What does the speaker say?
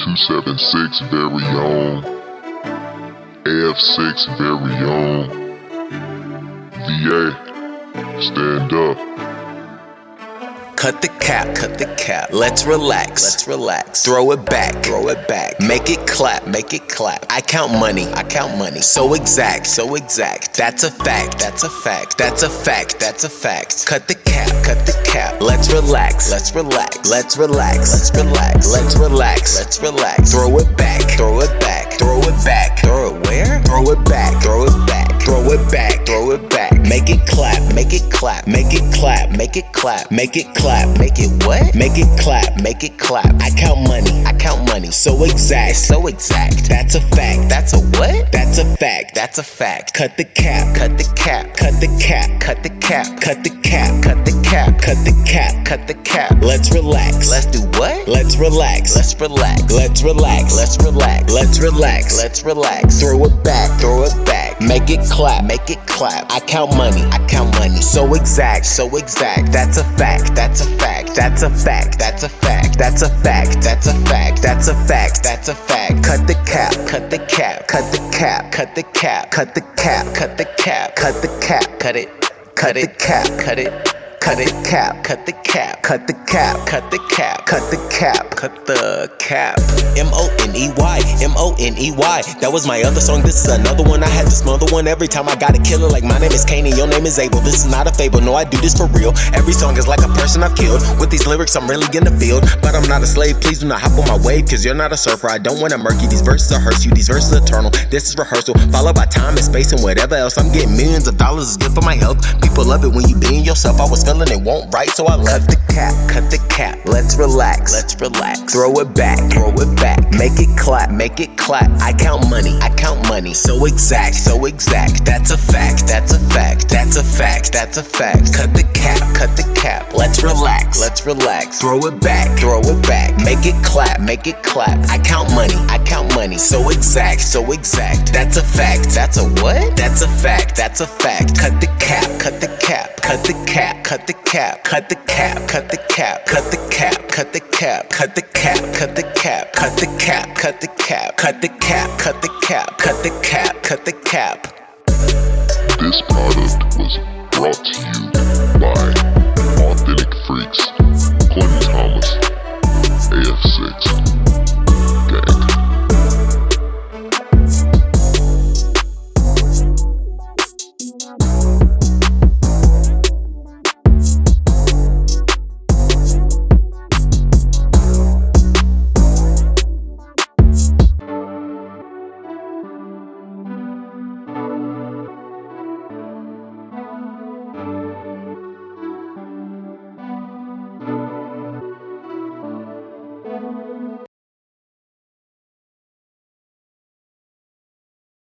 276 very own, AF6 very own, VA, stand up. Cut the cap, let's relax, throw it back, make it clap, I count money, so exact, that's a fact, cut the cap, let's relax, throw it back, throw it where? Throw it back, make it clap, make it what? Make it clap, I count money, so exact, that's a fact, that's a what? That's a fact, cut the cap, let's relax, let's do what? Let's relax, throw it back, make it clap, I count money, so exact, that's a fact, cut the cap. M-O-N-E-Y, that was my other song, this is another one, I had to smother one every time I gotta kill it, like my name is Kane and your name is Abel, this is not a fable, no I do this for real, every song is like a person I've killed, with these lyrics I'm really in the field, but I'm not a slave, please do not hop on my wave, cause you're not a surfer, I don't wanna murk you, these verses are hurts you, these verses are eternal, this is rehearsal, followed by time and space and whatever else, I'm getting millions of dollars, it's good for my health, people love it when you being yourself, I was feeling it won't right, so I left the cap, let's relax, throw it back, make it clap, I count money, so exact, that's a fact, cut the cap, let's relax, throw it back, make it clap, I count money, so exact, that's a fact, that's a what? That's a fact, cut the cap, This product was brought to you by Authentic Freaks.